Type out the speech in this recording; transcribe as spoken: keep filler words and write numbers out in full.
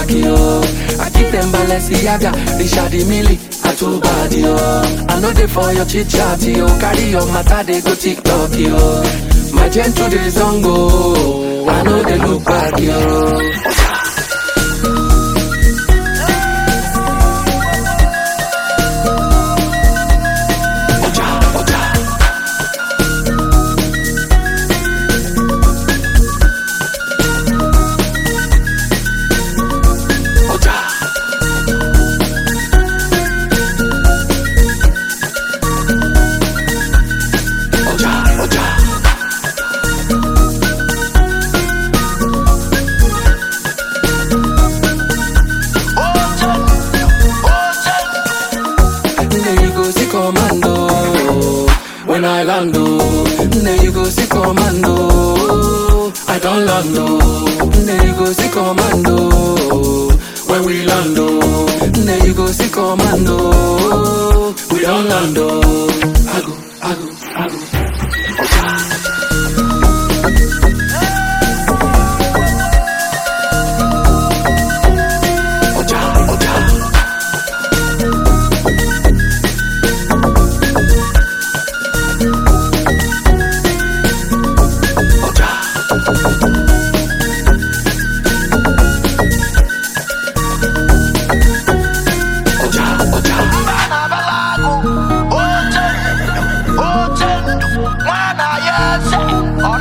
khaki, oh. I keep them Balenciaga, Richard Mille, I too bad, yo. I know they for your chit chat, yo. Carry your matter, they go TikTok, yo. My gentle days don't go, I know they look back, yo. Commando, when I land, then you go see commando. I don't land, then you go see commando. When we land, then you go see commando. We don't land, I go, I go, I go. Oh,